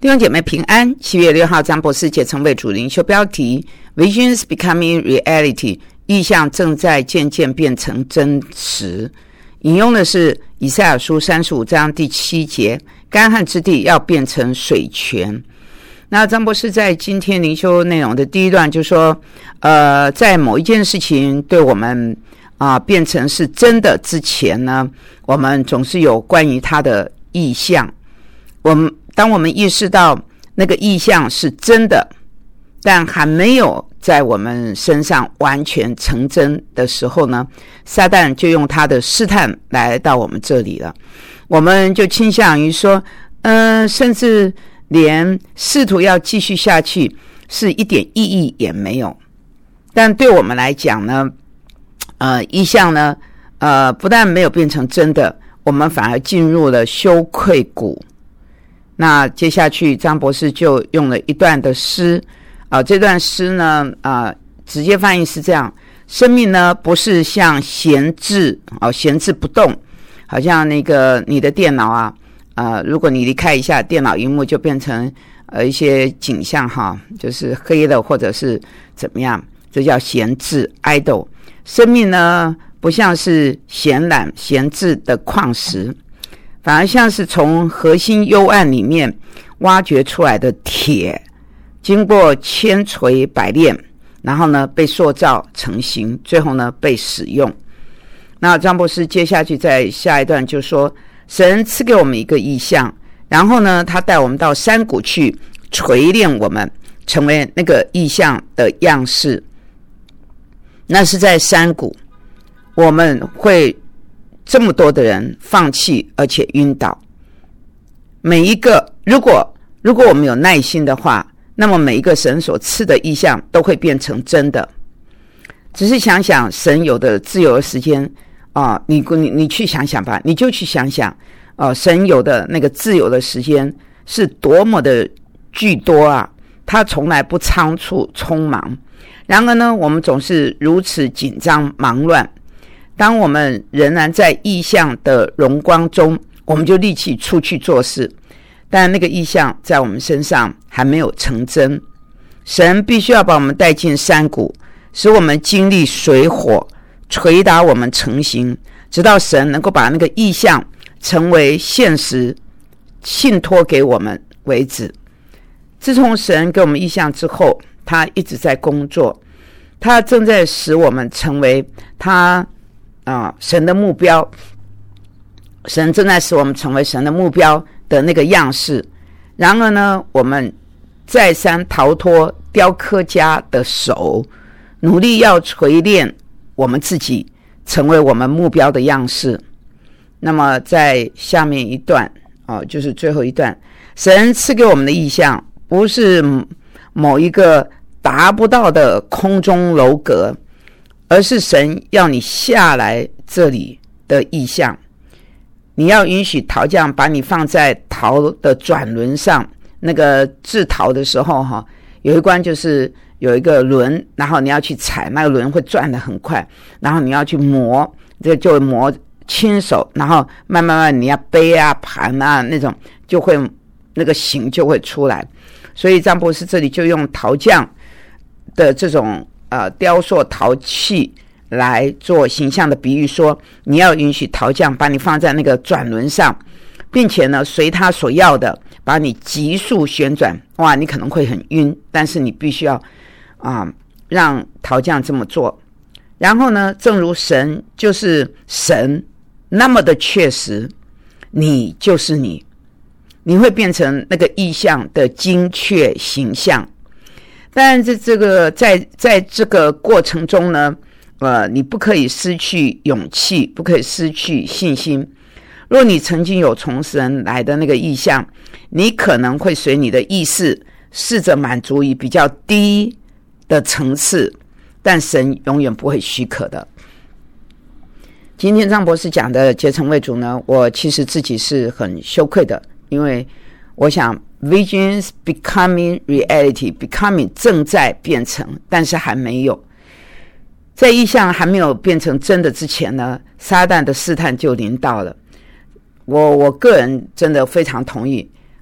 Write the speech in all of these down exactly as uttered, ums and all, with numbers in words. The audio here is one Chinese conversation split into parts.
弟兄姐妹平安。七月六号，张博士解成为主灵修标题 Visions becoming reality， 意象正在渐渐变成真实。引用的是以赛亚书三十五章第七节，干旱之地要变成水泉。那张博士在今天灵修内容的第一段就说，呃，在某一件事情对我们啊、呃、变成是真的之前呢，我们总是有关于它的意象。我们当我们意识到那个意象是真的，但还没有在我们身上完全成真的时候呢，撒旦就用他的试探来到我们这里了。我们就倾向于说，嗯、呃，甚至连试图要继续下去是一点意义也没有。但对我们来讲呢，呃，意象呢，呃，不但没有变成真的，我们反而进入了羞愧谷。那接下去张博士就用了一段的诗啊、呃，这段诗呢啊、呃，直接翻译是这样：生命呢不是像闲置哦，闲置不动，好像那个你的电脑啊啊、呃，如果你离开一下电脑萤幕，就变成呃一些景象哈，就是黑的或者是怎么样，这叫闲置 idle。生命呢不像是闲懒闲置的矿石，反而像是从核心幽暗里面挖掘出来的铁，经过千锤百炼，然后呢被塑造成型，最后呢被使用。那张博士接下去在下一段就说，神赐给我们一个意象，然后呢他带我们到山谷去锤炼我们，成为那个意象的样式。那是在山谷，我们会这么多的人放弃而且晕倒。每一个如果如果我们有耐心的话，那么每一个神所赐的意象都会变成真的。只是想想神有的自由的时间啊、呃，你你你去想想吧，你就去想想啊、呃，神有的那个自由的时间是多么的巨多啊，他从来不仓促匆忙。然而呢，我们总是如此紧张忙乱。当我们仍然在意象的荣光中，我们就立即出去做事，但那个意象在我们身上还没有成真。神必须要把我们带进山谷，使我们经历水火，捶打我们成型，直到神能够把那个意象成为现实，信托给我们为止。自从神给我们意象之后，他一直在工作，他正在使我们成为他啊，神的目标，神正在使我们成为神的目标的那个样式。然而呢，我们再三逃脱雕刻家的手，努力要锤炼我们自己，成为我们目标的样式。那么在下面一段哦，就是最后一段，神赐给我们的意象不是某一个达不到的空中楼阁，而是神要你下来这里的意象。你要允许陶匠把你放在陶的转轮上，那个制陶的时候哈，有一关就是有一个轮，然后你要去踩，那个轮会转得很快，然后你要去磨，这就磨亲手，然后慢慢慢你要杯啊盘啊那种，就会那个形就会出来。所以张博士这里就用陶匠的这种呃雕塑陶器来做形象的比喻，说你要允许陶匠把你放在那个转轮上，并且呢随他所要的把你急速旋转。哇，你可能会很晕，但是你必须要啊、呃、让陶匠这么做。然后呢，正如神就是神那么的确实，你就是你，你会变成那个意象的精确形象。但是这个在在这个过程中呢，呃，你不可以失去勇气，不可以失去信心。若你曾经有从神来的那个意象，你可能会随你的意识试着满足于比较低的层次，但神永远不会许可的。今天张博士讲的结成为主呢，我其实自己是很羞愧的，因为我想 Visions becoming reality， becoming 正在变成，但是还没有。在意象还没有变成真的之前呢，撒旦的试探就临到了。我我个人真的非常同意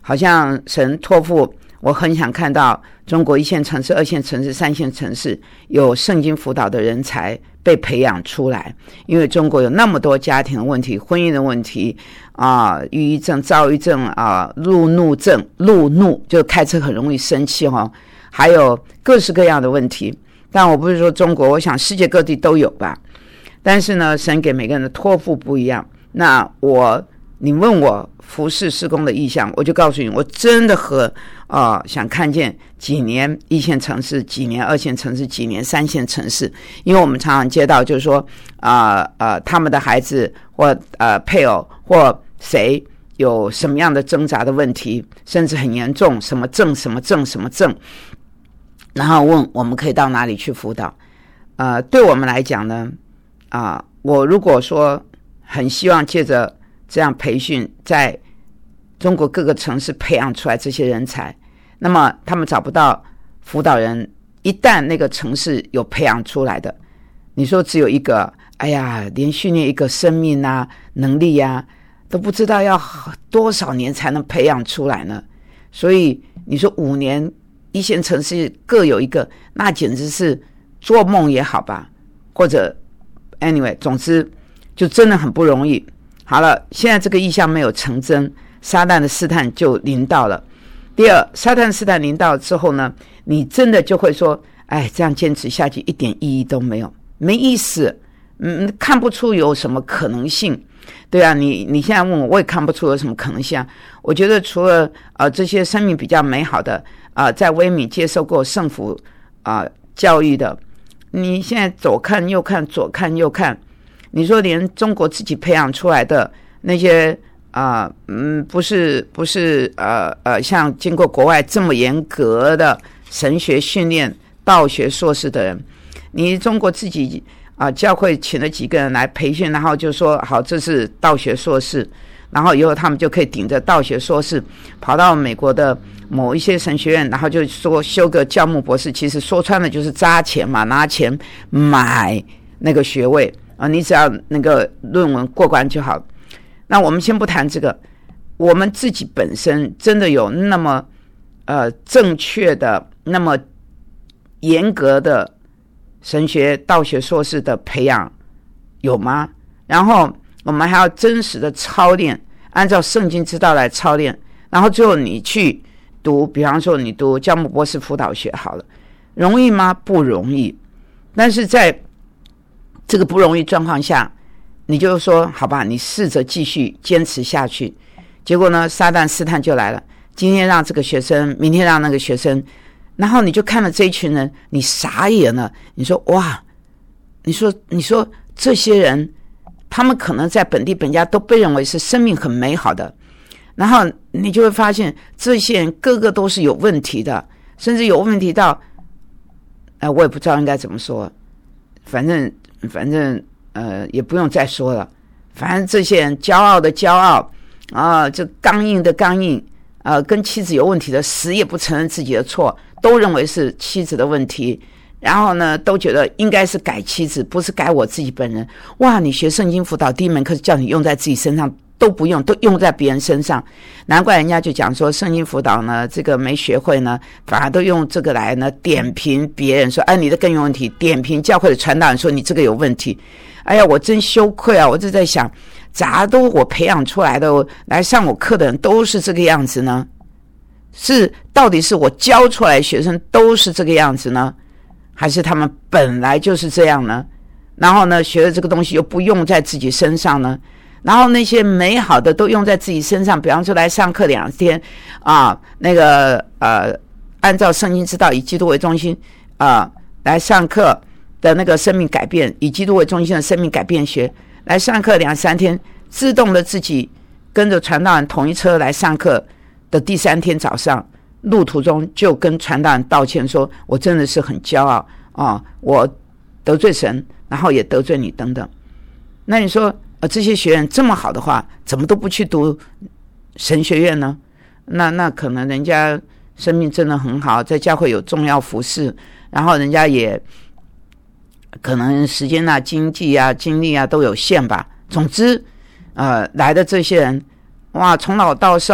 好像神托付我，很想看到中国一线城市、二线城市、三线城市有圣经辅导的人才被培养出来，因为中国有那么多家庭的问题、婚姻的问题啊、呃，抑郁症、躁郁症啊、呃，路怒症、路怒就开车很容易生气哈、哦，还有各式各样的问题。但我不是说中国，我想世界各地都有吧。但是呢，神给每个人的托付不一样。那我，你问我服事事工的意向，我就告诉你，我真的和啊、呃、想看见几年一线城市，几年二线城市，几年三线城市。因为我们常常接到就是说啊 呃, 呃他们的孩子或呃配偶或谁有什么样的挣扎的问题，甚至很严重，什么症什么症什么症。然后问我们可以到哪里去辅导。呃，对我们来讲呢，啊、呃，我如果说很希望借着这样培训，在中国各个城市培养出来这些人才，那么他们找不到辅导人，一旦那个城市有培养出来的，你说只有一个，哎呀，连训练一个生命啊、能力啊，都不知道要多少年才能培养出来呢？所以你说五年。一线城市各有一个，那简直是做梦也好吧，或者 anyway， 总之就真的很不容易。好了，现在这个意向没有成真，撒旦的试探就临到了。第二，撒旦试探临到之后呢，你真的就会说，哎，这样坚持下去一点意义都没有，没意思，嗯，看不出有什么可能性。对啊，你你现在问我，我也看不出有什么可能性啊。我觉得除了呃这些生命比较美好的啊、呃，在威敏接受过圣福啊、呃、教育的，你现在左看右看，左看右看，你说连中国自己培养出来的那些啊、呃、嗯不是不是呃呃像经过国外这么严格的神学训练道学硕士的人，你中国自己啊、呃，教会请了几个人来培训，然后就说好，这是道学硕士，然后以后他们就可以顶着道学硕士跑到美国的某一些神学院，然后就说修个教牧博士，其实说穿了就是扎钱嘛，拿钱买那个学位啊，你只要那个论文过关就好。那我们先不谈这个，我们自己本身真的有那么呃正确的、那么严格的神学道学硕士的培养有吗？然后我们还要真实的操练，按照圣经之道来操练，然后最后你去读，比方说你读教牧博士辅导学好了，容易吗？不容易。但是在这个不容易状况下，你就说好吧，你试着继续坚持下去。结果呢，撒旦试探就来了，今天让这个学生，明天让那个学生，然后你就看了这一群人，你傻眼了。你说哇，你说你说这些人，他们可能在本地本家都被认为是生命很美好的，然后你就会发现这些人个个都是有问题的，甚至有问题到，呃，我也不知道应该怎么说，反正反正呃也不用再说了，反正这些人骄傲的骄傲啊，这刚硬的刚硬。呃，跟妻子有问题的，死也不承认自己的错，都认为是妻子的问题，然后呢，都觉得应该是改妻子，不是改我自己本人。哇，你学圣经辅导第一门课叫你用在自己身上，都不用，都用在别人身上。难怪人家就讲说，圣经辅导呢，这个没学会呢，反而都用这个来呢点评别人，说，哎，你的更有问题，点评教会的传道人说你这个有问题。哎呀，我真羞愧啊！我就在想，咋都我培养出来的来上我课的人都是这个样子呢？是到底是我教出来的学生都是这个样子呢，还是他们本来就是这样呢？然后呢，学的这个东西又不用在自己身上呢？然后那些美好的都用在自己身上，比方说来上课两天啊，那个呃，按照圣经之道以基督为中心啊来上课的那个生命改变，以基督为中心的生命改变学来上课两三天，自动的自己跟着传道人同一车来上课的第三天早上，路途中就跟传道人道歉说，我真的是很骄傲啊，我得罪神，然后也得罪你等等。那你说呃，这些学员这么好的话，怎么都不去读神学院呢？那那可能人家生命真的很好，在教会有重要服事，然后人家也可能时间啊、经济啊、精力啊都有限吧。总之，呃，来的这些人，哇，从老到少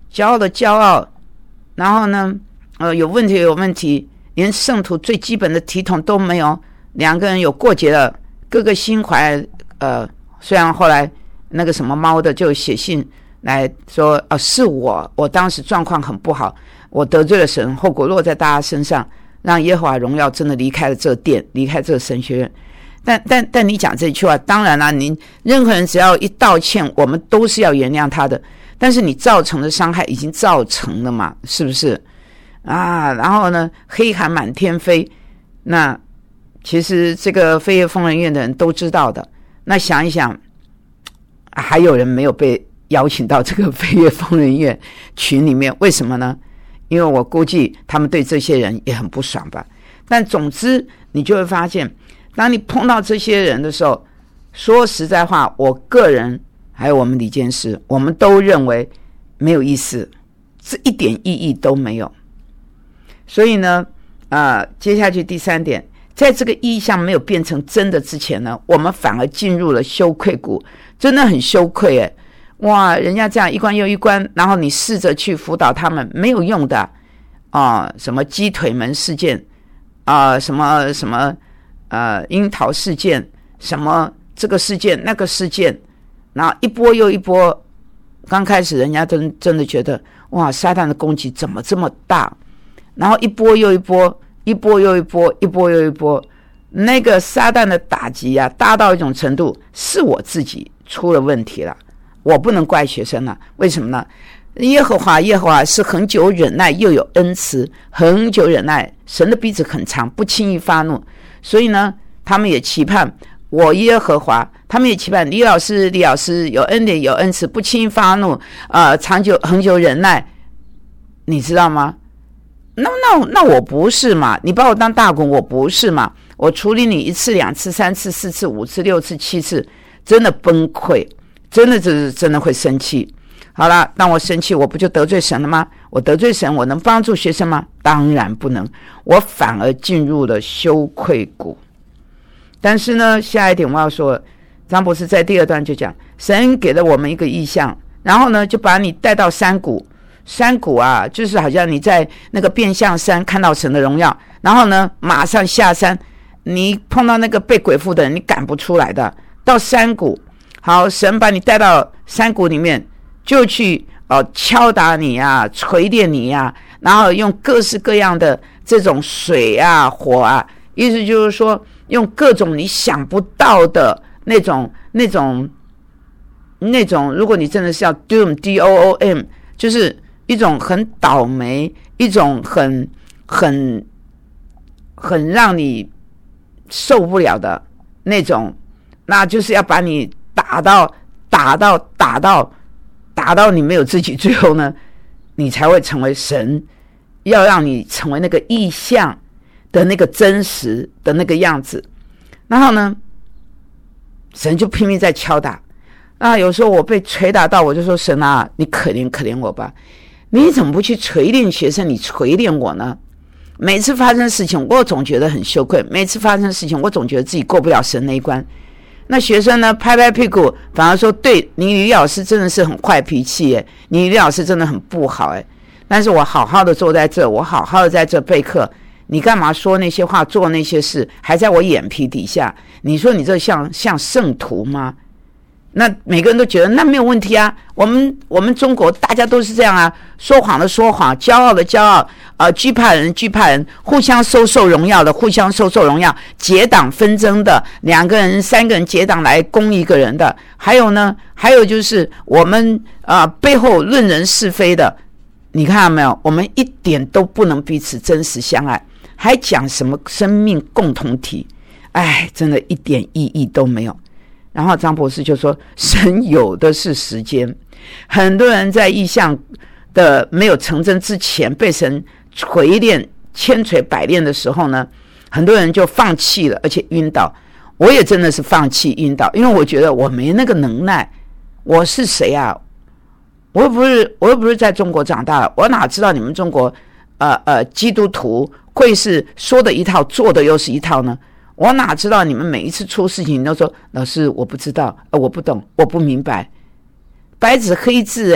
骄傲的骄傲，然后呢，呃，有问题有问题，连圣徒最基本的体统都没有。两个人有过节了，各个心怀，呃，虽然后来那个什么猫的就写信来说，呃，是我，我当时状况很不好，我得罪了神，后果落在大家身上，让耶和华荣耀真的离开了这殿，离开这个神学院。但但但你讲这句话，当然啦，你任何人只要一道歉，我们都是要原谅他的。但是你造成的伤害已经造成了嘛，是不是啊？然后呢，黑函满天飞，那其实这个飞越疯人院的人都知道的。那想一想，还有人没有被邀请到这个飞越疯人院群里面，为什么呢？因为我估计他们对这些人也很不爽吧。但总之，你就会发现，当你碰到这些人的时候，说实在话，我个人还有我们理监事，我们都认为没有意思，这一点意义都没有。所以呢，呃，接下去第三点，在这个意象没有变成真的之前呢，我们反而进入了羞愧谷，真的很羞愧诶。哇，人家这样一关又一关，然后你试着去辅导他们，没有用的啊、呃！什么鸡腿门事件啊、呃，什么什么呃樱桃事件，什么这个事件那个事件，然后一波又一波。刚开始人家真真的觉得哇，撒旦的攻击怎么这么大？然后一波又一波，一波又一波，一波又一波。那个撒旦的打击啊，大到一种程度，是我自己出了问题了。我不能怪学生了，为什么呢？耶和华耶和华是很久忍耐又有恩慈，很久忍耐，神的鼻子很长，不轻易发怒。所以呢，他们也期盼我耶和华，他们也期盼李老师李老师有恩典有恩慈，不轻易发怒，呃，长久很久忍耐。你知道吗？那那那我不是嘛？你把我当大滚，我不是嘛？我处理你一次两次三次四次五次六次七次，真的崩溃，真的是真的会生气。好了，当我生气，我不就得罪神了吗？我得罪神，我能帮助学生吗？当然不能，我反而进入了羞愧谷。但是呢，下一点我要说，张博士在第二段就讲，神给了我们一个意象，然后呢，就把你带到山谷。山谷啊，就是好像你在那个变相山看到神的荣耀，然后呢，马上下山，你碰到那个被鬼附的人，你赶不出来的。到山谷，好，神把你带到山谷里面，就去哦敲打你啊，锤炼你啊，然后用各式各样的这种水啊、火啊，意思就是说，用各种你想不到的那种、那种、那种，如果你真的是要 doom d o o m， 就是一种很倒霉，一种很很很让你受不了的那种，那就是要把你打到打到打到打到你没有自己，最后呢，你才会成为神，要让你成为那个意象的那个真实的那个样子。然后呢，神就拼命在敲打。那有时候我被捶打到，我就说神啊，你可怜可怜我吧。你怎么不去锤炼学生，你锤炼我呢？每次发生事情我总觉得很羞愧，每次发生事情我总觉得自己过不了神那一关。那学生呢，拍拍屁股反而说，对，你李老师真的是很坏脾气耶，你李老师真的很不好耶。但是我好好的坐在这，我好好的在这备课，你干嘛说那些话做那些事，还在我眼皮底下？你说你这像像圣徒吗？那每个人都觉得那没有问题啊，我们我们中国大家都是这样啊，说谎的说谎，骄傲的骄傲，呃，惧怕人惧怕人，互相收受荣耀的互相收受荣耀，结党纷争的，两个人三个人结党来攻一个人的，还有呢，还有就是我们啊、呃、背后论人是非的，你看到没有？我们一点都不能彼此真实相爱，还讲什么生命共同体？哎，真的一点意义都没有。然后张博士就说，神有的是时间，很多人在意象的没有成真之前被神锤炼千锤百炼的时候呢，很多人就放弃了，而且晕倒。我也真的是放弃晕倒，因为我觉得我没那个能耐。我是谁啊？我又不是我又不是在中国长大的，我哪知道你们中国呃呃基督徒会是说的一套做的又是一套呢？我哪知道你们每一次出事情你都说，老师我不知道、呃、我不懂，我不明白，白纸黑字诶，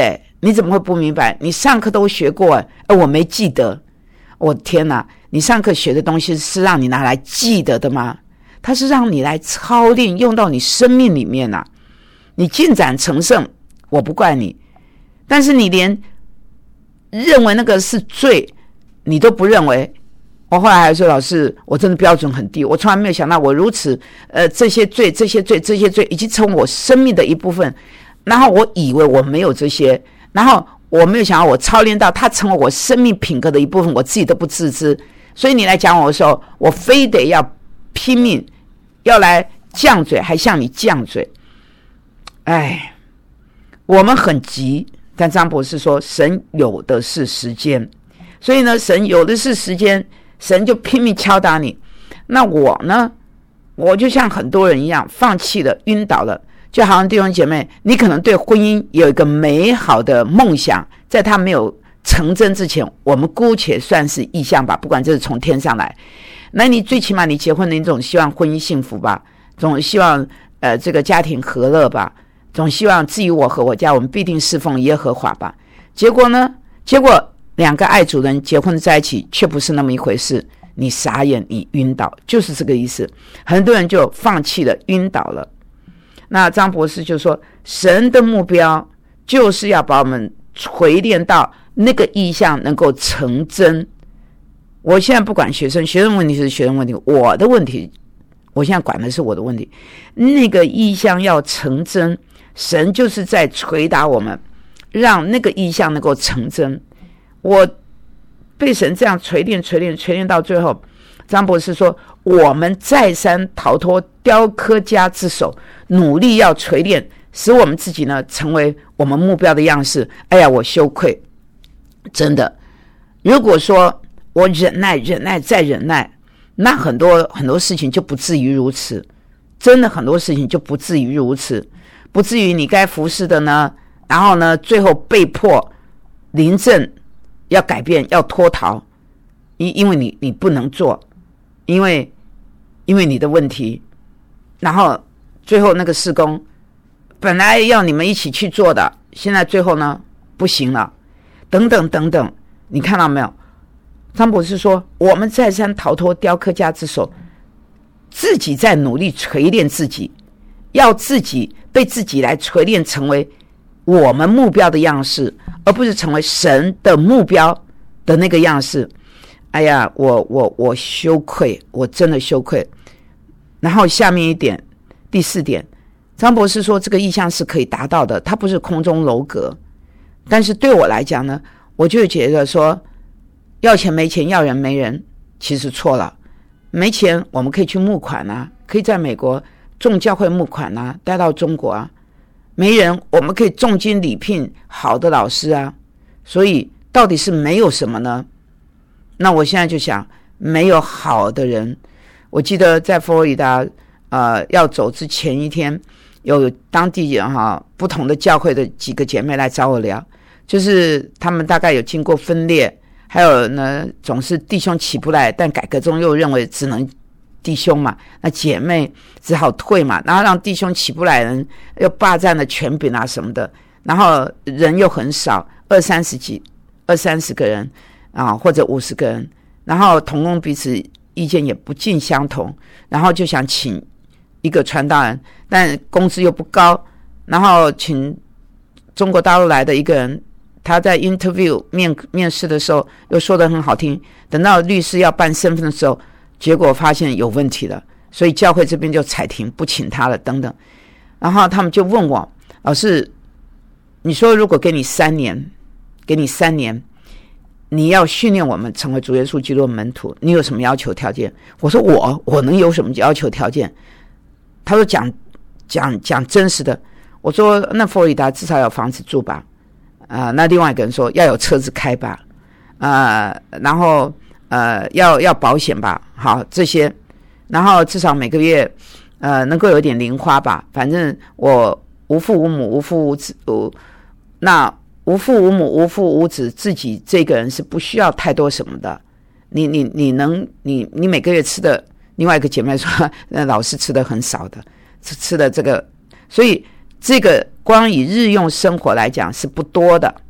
你怎么会不明白？你上课都学过，哎，我没记得。我天哪，你上课学的东西是让你拿来记得的吗？它是让你来操练，用到你生命里面啊。你进展成圣，我不怪你，但是你连认为那个是罪你都不认为。我后来还说，老师，我真的标准很低，我从来没有想到我如此呃这些罪这些罪这些罪已经成为我生命的一部分，然后我以为我没有这些，然后我没有想到我操练到它成为我生命品格的一部分，我自己都不自知。所以你来讲我的时候，我非得要拼命要来犟嘴，还向你犟嘴。哎，我们很急，但张博士说神有的是时间，所以呢神有的是时间，神就拼命敲打你。那我呢，我就像很多人一样放弃了，晕倒了。就好像弟兄姐妹，你可能对婚姻有一个美好的梦想，在它没有成真之前，我们姑且算是意象吧，不管这是从天上来。那你最起码你结婚的你总希望婚姻幸福吧，总希望呃这个家庭和乐吧，总希望至于我和我家，我们必定侍奉耶和华吧。结果呢？结果两个爱主人结婚在一起，却不是那么一回事。你傻眼，你晕倒，就是这个意思。很多人就放弃了，晕倒了。那张博士就说，神的目标就是要把我们锤炼到那个意象能够成真。我现在不管学生，学生问题是学生问题，我的问题，我现在管的是我的问题。那个意象要成真，神就是在捶打我们，让那个意象能够成真。我被神这样锤炼锤炼锤炼到最后，张博士说，我们再三逃脱雕刻家之手，努力要锤炼，使我们自己呢成为我们目标的样式。哎呀，我羞愧，真的。如果说我忍耐忍耐再忍耐，那很多很多事情就不至于如此，真的很多事情就不至于如此，不至于你该服侍的呢，然后呢最后被迫临阵要改变，要脱逃，因因为你你不能做，因为因为你的问题，然后最后那个事工本来要你们一起去做的，现在最后呢不行了，等等等等，你看到没有？张博士说，我们再三逃脱雕刻家之手，自己在努力锤炼自己，要自己被自己来锤炼成为我们目标的样式，而不是成为神的目标的那个样式。哎呀，我我我羞愧，我真的羞愧。然后下面一点，第四点，张博士说这个意象是可以达到的，它不是空中楼阁。但是对我来讲呢，我就觉得说，要钱没钱，要人没人，其实错了。没钱我们可以去募款啊，可以在美国众教会募款啊，带到中国啊。没人我们可以重金礼聘好的老师啊。所以到底是没有什么呢？那我现在就想，没有好的人。我记得在佛罗里达呃要走之前一天，有当地人哈不同的教会的几个姐妹来找我聊，就是他们大概有经过分裂，还有呢总是弟兄起不来，但改革中又认为只能弟兄嘛，那姐妹只好退嘛，然后让弟兄起不来人又霸占了权柄啊什么的，然后人又很少，二三十几二三十个人啊，或者五十个人，然后同工彼此意见也不尽相同，然后就想请一个传道人，但工资又不高，然后请中国大陆来的一个人，他在 interview 面面试的时候又说得很好听，等到律师要办身份的时候，结果发现有问题了，所以教会这边就踩停不请他了等等。然后他们就问我，老师，你说如果给你三年给你三年你要训练我们成为主耶稣基督的门徒，你有什么要求条件？我说我我能有什么要求条件？他说讲讲讲真实的。我说那佛罗里达至少要有房子住吧，啊、呃，那另外一个人说要有车子开吧，啊、呃，然后呃要要保险吧，好这些，然后至少每个月呃能够有点零花吧，反正我无父无母无父无子，无那无父无母无父无子，自己这个人是不需要太多什么的。你你你能你你每个月吃的，另外一个姐妹说，那老师吃的很少的，吃吃的这个，所以这个光以日用生活来讲是不多的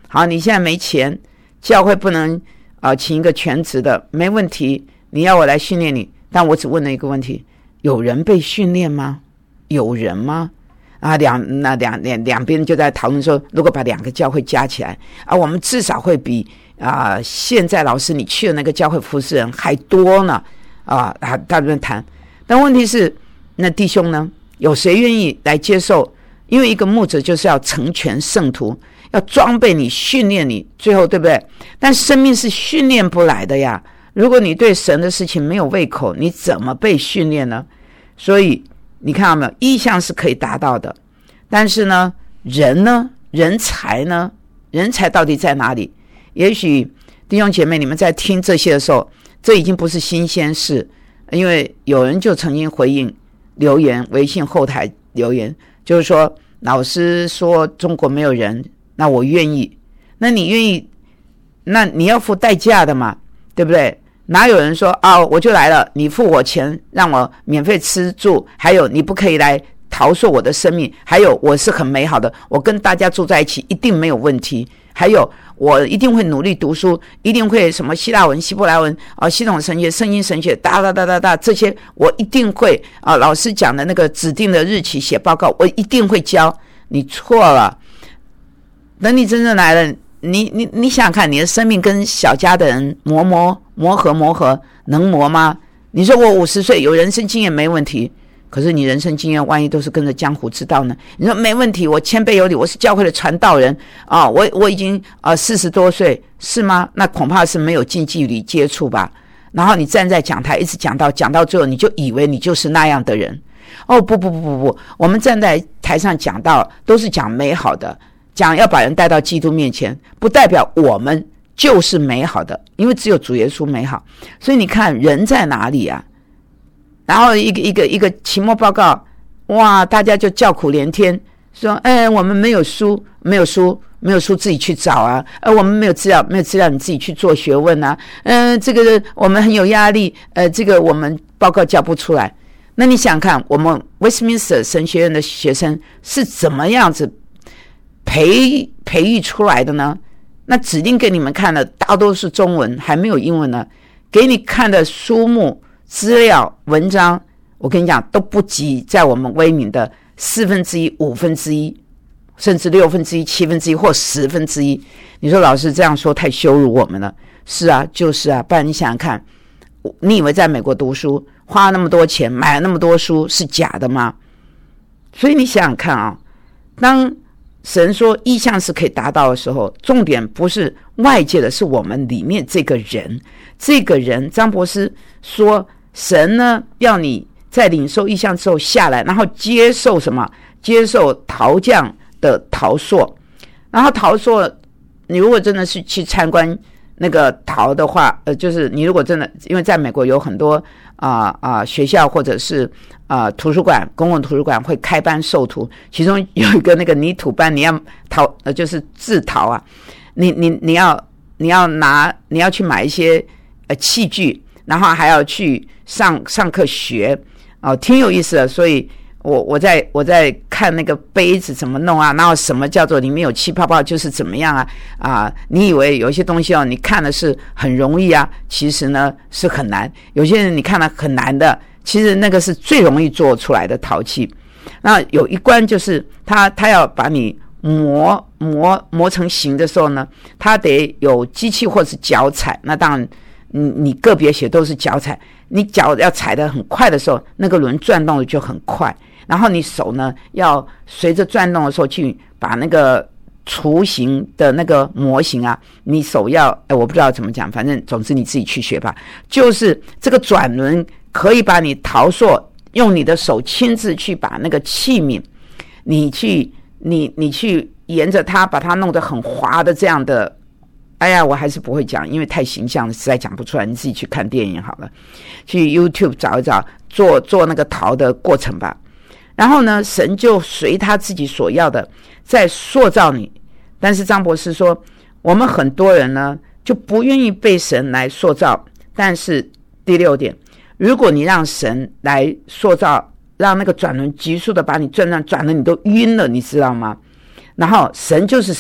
好，你现在没钱，教会不能啊、呃、请一个全职的，没问题，你要我来训练你，但我只问了一个问题：有人被训练吗？有人吗？啊，两那两两两边就在讨论说，如果把两个教会加起来啊，我们至少会比啊、呃、现在老师你去的那个教会服侍人还多呢啊，他他们谈。但问题是，那弟兄呢？有谁愿意来接受？因为一个牧者就是要成全圣徒，要装备你、训练你，最后对不对？但生命是训练不来的呀。如果你对神的事情没有胃口，你怎么被训练呢？所以你看到没有？意向是可以达到的，但是呢，人呢？人才呢？人才到底在哪里？也许弟兄姐妹，你们在听这些的时候，这已经不是新鲜事，因为有人就曾经回应留言，微信后台留言，就是说老师说中国没有人，那我愿意，那你愿意，那你要付代价的嘛，对不对？哪有人说啊，我就来了，你付我钱让我免费吃住，还有你不可以来陶塑我的生命，还有我是很美好的，我跟大家住在一起一定没有问题，还有我一定会努力读书，一定会什么希腊文、希伯来文啊、系统神学、圣经神学，哒哒哒哒哒，这些我一定会啊。老师讲的那个指定的日期写报告，我一定会教。你错了，等你真正来了，你你你想想看，你的生命跟小家的人磨磨磨合磨合，能磨吗？你说我五十岁有人生经验没问题。可是你人生经验万一都是跟着江湖之道呢？你说没问题，我谦卑有礼，我是教会的传道人啊，我我已经啊四十多岁，是吗？那恐怕是没有近距离接触吧。然后你站在讲台一直讲到讲到最后，你就以为你就是那样的人。哦，不不不不不，我们站在台上讲到都是讲美好的，讲要把人带到基督面前，不代表我们就是美好的，因为只有主耶稣美好。所以你看人在哪里啊？然后一个一个一个期末报告，哇，大家就叫苦连天，说，哎，我们没有书，没有书，没有书自己去找啊，呃，我们没有资料，没有资料你自己去做学问啊，嗯、呃，这个我们很有压力，呃，这个我们报告交不出来。那你想看我们 Westminster 神学院的学生是怎么样子培培育出来的呢？那指定给你们看的大多是中文，还没有英文呢，给你看的书目资料文章，我跟你讲都不及在我们威敏的四分之一、五分之一，甚至六分之一、七分之一或十分之一。你说老师这样说太羞辱我们了？是啊，就是啊，不然你想想看，你以为在美国读书花那么多钱买了那么多书是假的吗？所以你想想看啊，当神说意向是可以达到的时候，重点不是外界的，是我们里面这个人。这个人张博士说，神呢要你在领受意向之后下来，然后接受什么？接受陶匠的陶塑。然后陶塑，你如果真的是去参观那个陶的话，呃，就是你如果真的，因为在美国有很多啊啊、呃呃、学校或者是啊、呃、图书馆，公共图书馆会开班授徒，其中有一个那个泥土班，你要陶呃就是制陶啊，你你你要你要拿你要去买一些呃器具，然后还要去上上课学，哦、呃，挺有意思的。所以我我在我在看那个杯子怎么弄啊，然后什么叫做里面有气泡泡就是怎么样啊啊！你以为有一些东西哦，你看的是很容易啊，其实呢是很难。有些人你看了很难的，其实那个是最容易做出来的陶器。那有一关就是他他要把你磨磨磨成形的时候呢，他得有机器或是脚踩。那当然你你个别写都是脚踩，你脚要踩得很快的时候，那个轮转动的就很快。然后你手呢要随着转动的时候去把那个雏形的那个模型啊，你手要哎，我不知道怎么讲，反正总之你自己去学吧。就是这个转轮可以把你陶塑，用你的手亲自去把那个器皿，你去你你去沿着它把它弄得很滑的这样的。哎呀，我还是不会讲，因为太形象了，实在讲不出来。你自己去看电影好了，去 YouTube 找一找，做做那个陶的过程吧。然后呢，神就随他自己所要的在塑造你。但是张博士说，我们很多人呢就不愿意被神来塑造。但是第六点，如果你让神来塑造，让那个转轮急速的把你转转转的你都晕了，你知道吗？然后神就是神，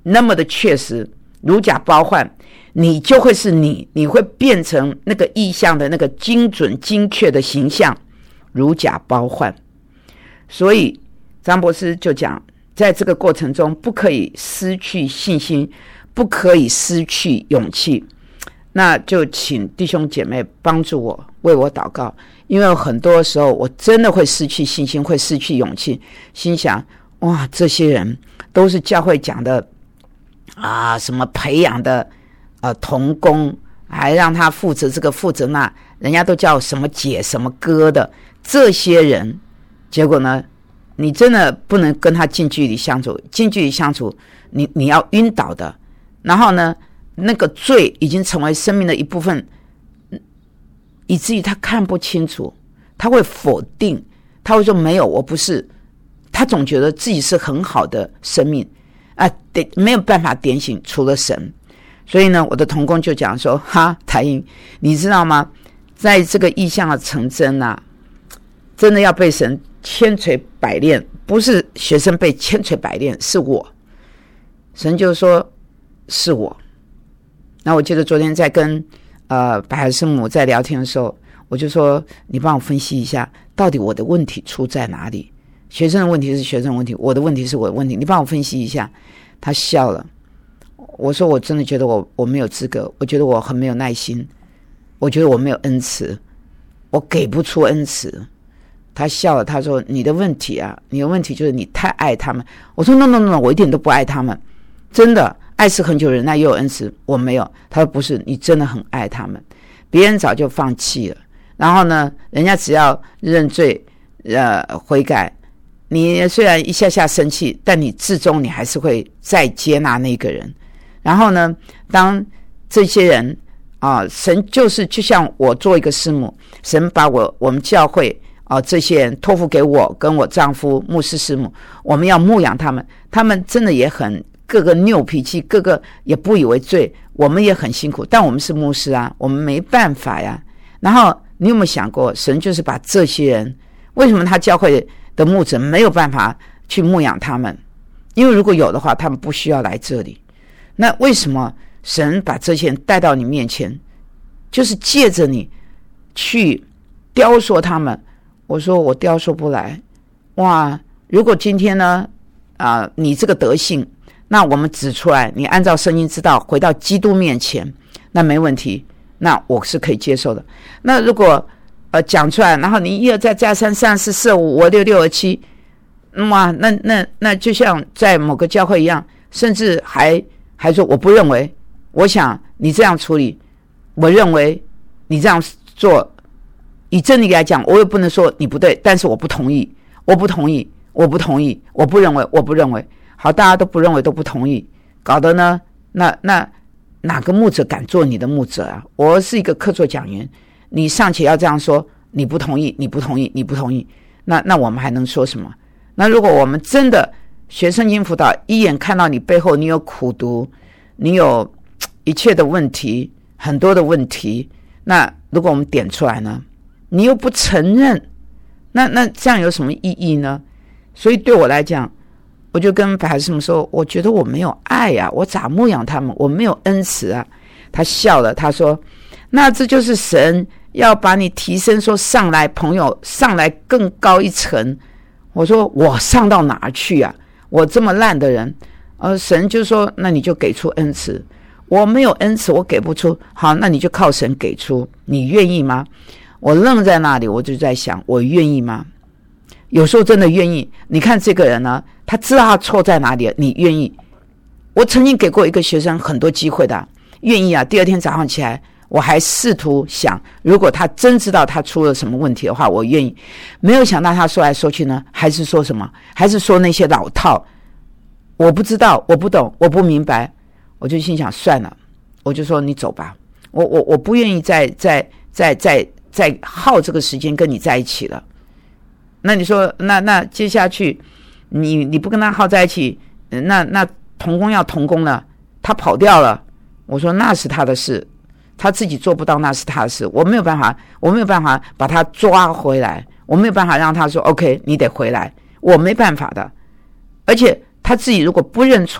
那么的确实，如假包换，你就会是你，你会变成那个意象的那个精准精确的形象，如假包换。所以张博士就讲，在这个过程中不可以失去信心，不可以失去勇气。那就请弟兄姐妹帮助我，为我祷告，因为很多时候我真的会失去信心，会失去勇气，心想哇，这些人都是教会讲的啊，什么培养的呃同工，还让他负责这个负责那，人家都叫什么姐什么哥的这些人，结果呢，你真的不能跟他近距离相处，近距离相处，你你要晕倒的。然后呢，那个罪已经成为生命的一部分，以至于他看不清楚，他会否定，他会说没有，我不是，他总觉得自己是很好的生命啊，没有办法点醒除了神。所以呢，我的同工就讲说，哈，台英，你知道吗？在这个异象的成真啊，真的要被神千锤百炼，不是学生被千锤百炼，是我。神就说是我。那我记得昨天在跟呃白海师母在聊天的时候，我就说你帮我分析一下，到底我的问题出在哪里？学生的问题是学生的问题，我的问题是我的问题，你帮我分析一下。他笑了。我说我真的觉得我我没有资格，我觉得我很没有耐心，我觉得我没有恩慈，我给不出恩慈。他笑了，他说你的问题啊，你的问题就是你太爱他们。我说 no no no， 我一点都不爱他们，真的，爱是恒久忍耐，又有恩慈，我没有。他说不是，你真的很爱他们，别人早就放弃了，然后呢，人家只要认罪呃悔改，你虽然一下下生气，但你至终你还是会再接纳那个人。然后呢，当这些人啊，神就是就像我做一个师母，神把我我们教会啊这些人托付给我跟我丈夫牧师师母，我们要牧养他们，他们真的也很各个拗脾气，各个也不以为罪，我们也很辛苦，但我们是牧师啊，我们没办法呀。然后你有没有想过，神就是把这些人，为什么他教会的牧者没有办法去牧养他们？因为如果有的话，他们不需要来这里。那为什么神把这些人带到你面前，就是借着你去雕塑他们？我说我雕塑不来。哇，如果今天呢啊、呃，你这个德性，那我们指出来，你按照圣经之道回到基督面前，那没问题，那我是可以接受的。那如果呃讲出来，然后你一而再再三三四四五五六六而七，哇，那那那就像在某个教会一样，甚至还还说我不认为，我想你这样处理，我认为你这样做，以真理来讲，我也不能说你不对，但是我不同意，我不同意，我不同意，我不认为，我不认为。好，大家都不认为，都不同意，搞得呢，那那哪个牧者敢做你的牧者啊？我是一个客座讲员，你尚且要这样说，你不同意，你不同意，你不同意，那那我们还能说什么？那如果我们真的学圣经辅导，一眼看到你背后你有苦毒，你有一切的问题，很多的问题，那如果我们点出来呢，你又不承认，那那这样有什么意义呢？所以对我来讲，我就跟白海师母说，我觉得我没有爱啊，我咋牧养他们？我没有恩慈啊。他笑了，他说那这就是神要把你提升，说上来，朋友上来更高一层。我说我上到哪去啊？我这么烂的人，呃，神就说那你就给出恩慈。我没有恩慈，我给不出。好，那你就靠神给出，你愿意吗？我愣在那里，我就在想，我愿意吗？有时候真的愿意。你看这个人呢，他知道他错在哪里，你愿意？我曾经给过一个学生很多机会的，愿意啊。第二天早上起来，我还试图想，如果他真知道他出了什么问题的话，我愿意。没有想到他说来说去呢，还是说什么？还是说那些老套。我不知道，我不懂，我不明白。我就心想算了，我就说你走吧。我我我不愿意再再再再再耗这个时间跟你在一起了。那你说，那那接下去，你你不跟他耗在一起，那那同工要同工了，他跑掉了。我说那是他的事，他自己做不到，那是他的事，我没有办法，我没有办法把他抓回来，我没有办法让他说 OK， 你得回来，我没办法的。而且他自己如果不认错，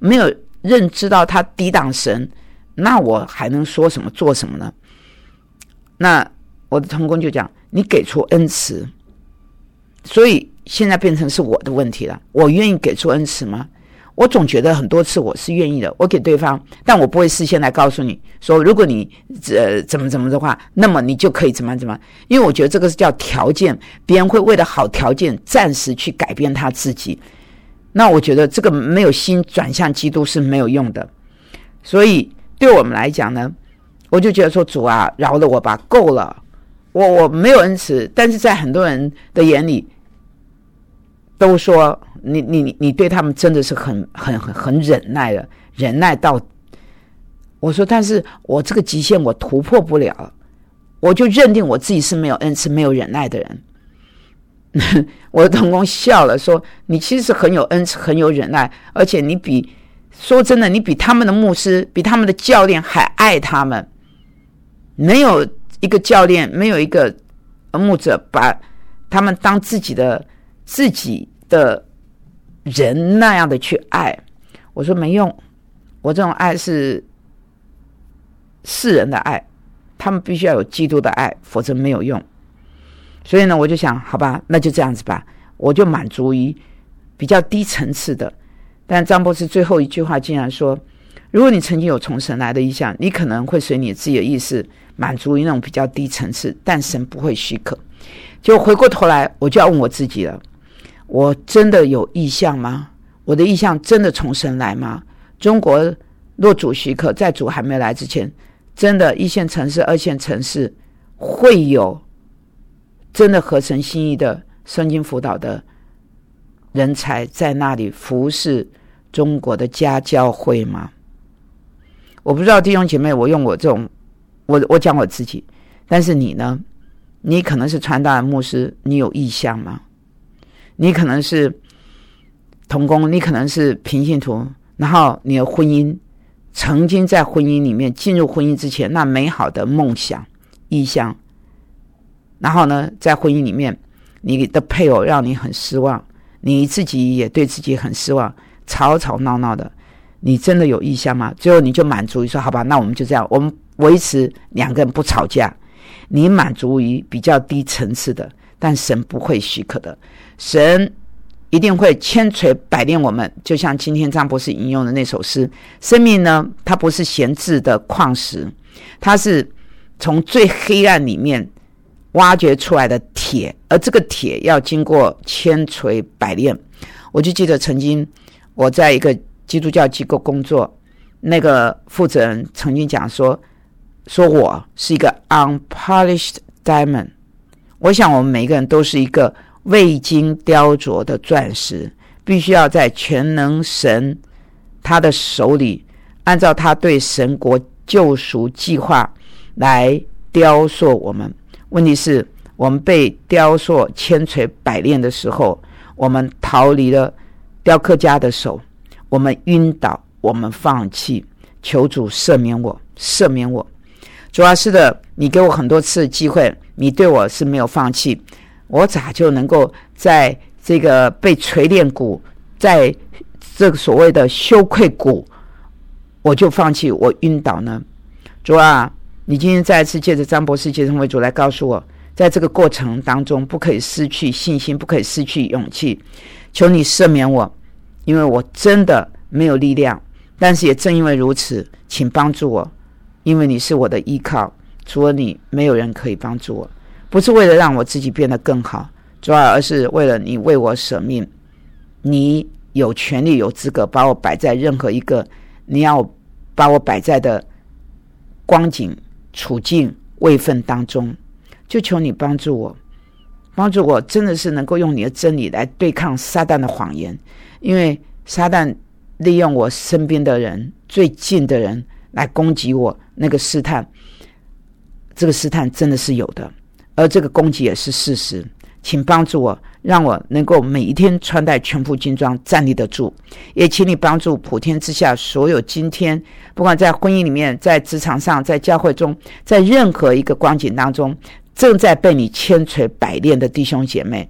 没有认知到他抵挡神，那我还能说什么做什么呢？那我的同工就讲，你给出恩慈，所以现在变成是我的问题了，我愿意给出恩慈吗？我总觉得很多次我是愿意的，我给对方，但我不会事先来告诉你说，如果你呃怎么怎么的话，那么你就可以怎么怎么，因为我觉得这个是叫条件，别人会为了好条件暂时去改变他自己，那我觉得这个没有心转向基督是没有用的。所以对我们来讲呢，我就觉得说，主啊，饶了我吧，够了，我我没有恩慈，但是在很多人的眼里都说你你你对他们真的是很很很很忍耐了，忍耐到我说，但是我这个极限我突破不了，我就认定我自己是没有恩慈、没有忍耐的人。我的同工笑了，说：“你其实是很有恩慈、很有忍耐，而且你比说真的，你比他们的牧师、比他们的教练还爱他们。没有一个教练，没有一个牧者把他们当自己的自己。”的人那样的去爱，我说没用，我这种爱是世人的爱，他们必须要有基督的爱，否则没有用。所以呢，我就想，好吧，那就这样子吧，我就满足于比较低层次的。但张博士最后一句话竟然说，如果你曾经有从神来的意向，你可能会随你自己的意识满足于那种比较低层次，但神不会许可。就回过头来，我就要问我自己了，我真的有意向吗？我的意向真的从神来吗？中国若主许可，在主还没来之前，真的一线城市、二线城市会有真的合神心意的圣经辅导的人才在那里服侍中国的家教会吗？我不知道弟兄姐妹，我用我这种我我讲我自己，但是你呢？你可能是传道人、牧师，你有意向吗？你可能是同工，你可能是平信徒，然后你的婚姻曾经在婚姻里面进入婚姻之前那美好的梦想意向，然后呢在婚姻里面你的配偶让你很失望，你自己也对自己很失望，吵吵闹闹的，你真的有意向吗？最后你就满足于说，好吧，那我们就这样，我们维持两个人不吵架。你满足于比较低层次的，但神不会许可的，神一定会千锤百炼我们。就像今天张博士引用的那首诗，生命呢，它不是闲置的矿石，它是从最黑暗里面挖掘出来的铁，而这个铁要经过千锤百炼。我就记得曾经我在一个基督教机构工作，那个负责人曾经讲说说我是一个 unpolished diamond。 我想我们每一个人都是一个未经雕琢的钻石，必须要在全能神他的手里，按照他对神国救赎计划来雕塑我们。问题是我们被雕塑千锤百炼的时候，我们逃离了雕刻家的手，我们晕倒，我们放弃。求主赦免我，赦免我。主啊，是的，你给我很多次的机会，你对我是没有放弃，我咋就能够在这个被锤炼谷，在这个所谓的羞愧谷，我就放弃，我晕倒呢？主啊，你今天再一次借着张博士接生为主来告诉我，在这个过程当中不可以失去信心，不可以失去勇气。求你赦免我，因为我真的没有力量，但是也正因为如此，请帮助我，因为你是我的依靠，除了你没有人可以帮助我。不是为了让我自己变得更好，主要而是为了你为我舍命。你有权利有资格把我摆在任何一个你要把我摆在的光景处境位分当中，就求你帮助我，帮助我真的是能够用你的真理来对抗撒旦的谎言。因为撒旦利用我身边的人，最近的人来攻击我，那个试探，这个试探真的是有的，而这个攻击也是事实。请帮助我，让我能够每一天穿戴全副军装，站立得住。也请你帮助普天之下所有今天不管在婚姻里面，在职场上，在教会中，在任何一个光景当中正在被你千锤百炼的弟兄姐妹，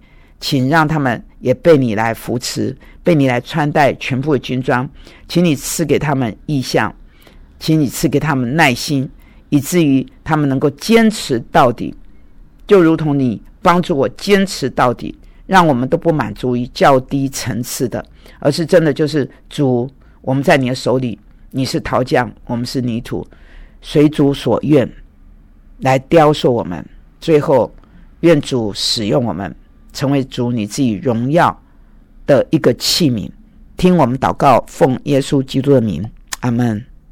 请让他们也被你来扶持，被你来穿戴全部的军装，请你赐给他们意象，请你赐给他们耐心，以至于他们能够坚持到底，就如同你帮助我坚持到底，让我们都不满足于较低层次的，而是真的就是主，我们在你的手里，你是陶匠，我们是泥土，随主所愿来雕塑我们，最后愿主使用我们，成为主你自己荣耀的一个器皿。听我们祷告，奉耶稣基督的名，阿们。